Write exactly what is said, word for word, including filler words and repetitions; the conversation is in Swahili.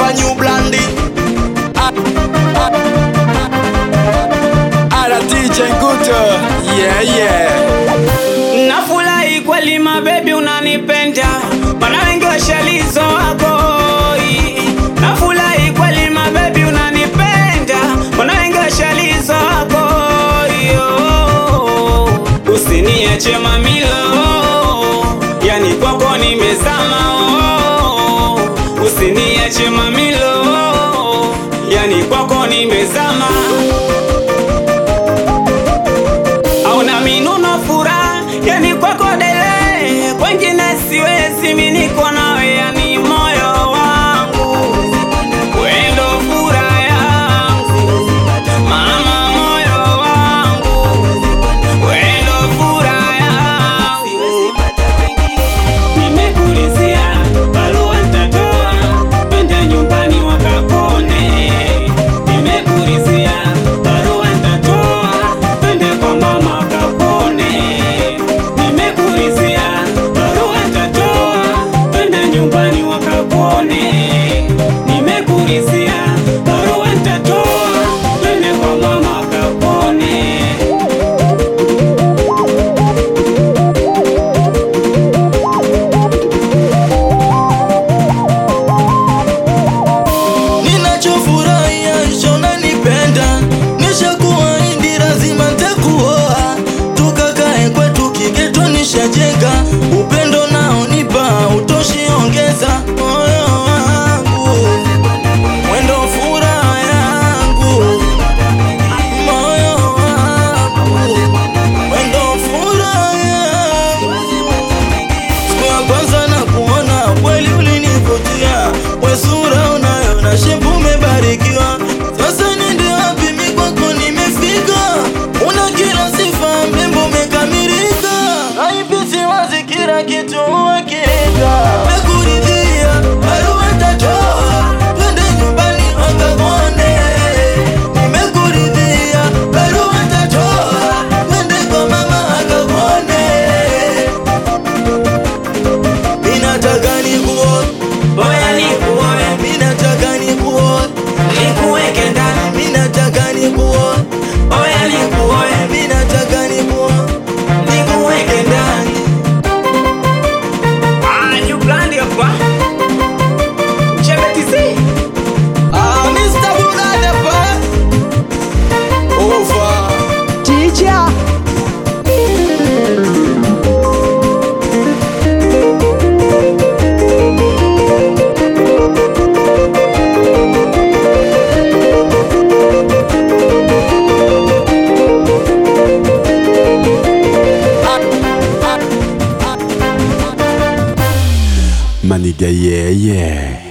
a new blondie. Ala D J Nguto, yeah yeah. Nafurahi kweli mabebi unanipenda, mana wengi washalizo wako. Nafurahi kweli mabebi unanipenda, mana wengi washalizo wako. Usiniache mamilo, yani kwako nimezama. Usiniache mamilo, yani kwako nimezama. Hauna minuno furaha, yani kwako dele. Kwengine siwezi, mimi niko nawe, yani moyo wangu. Wewe ndo furaha yangu, mama moyo wangu. Wewe ndo furaha yangu. Nimekulizia barua nitatoa, twende nyumbani wakakone. Nimekulizia barua nitatoa, twende kwa mama wakakone. Nimekulizia barua nitatoa, twende nyumbani wakakone. Nimekulizia barua nitatoa, twende kwa mama wakakone. Ninachofurahia hicho unanipenda, nishakuahidi lazima nitakuoa. Tukakae kwetu kigeto nishajenga, upendo naonipa utoshi ongeza. Moyo wangu wendo furaha yangu, moyo wangu wendo furaha yangu. Siku ya kwanza na kuona kweli ulinivutia, we sura unayo na shepu umebarikiwa. Sasa nende wapi mimi kwako nimefika, una kila sifa mrembo umekamilika. Haipisi wazi kila kitu wakileka. Nimekuridhia barua nitatoa, twende nyumbani wakakone. Nimekuridhia barua nitatoa, twende kwa mama wakakone. Mimi nataka nikuoe, Oya nikuoe, mimi nataka nikuoe, nikuweke ndani. mimi nataka nikuoe, Oya nikuoe, mimi nataka nikuoe. nikuweke ndani. Ah, new blondie hapa. Chebetizi. Ah, mister Bulanda pa over. Teacher. Maniga, yeah, yeah.